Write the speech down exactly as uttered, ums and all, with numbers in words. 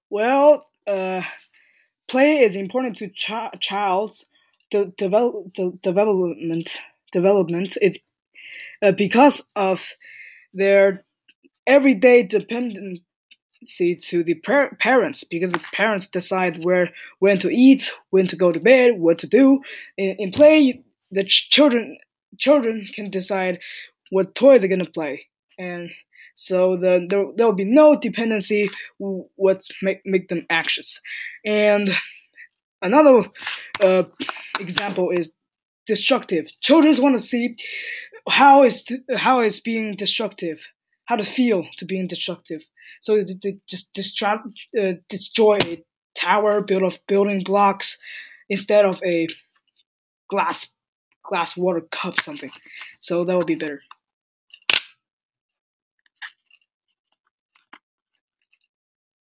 Well, uh, play is important to chi- child's de- develop, de- development. Development. It's uh, because of their everyday dependency to the par- parents. Because the parents decide where when to eat, when to go to bed, what to do. In, in play, the ch- children children can decide what toys they're gonna play, and so the, there there will be no dependency. What make make them anxious, and another uh, example is destructive. Children want to see how is how is being destructive, how to feel to being destructive. So they, they just destroy, uh, destroy a tower built of building blocks instead of a glass glass water cup something. So that would be better.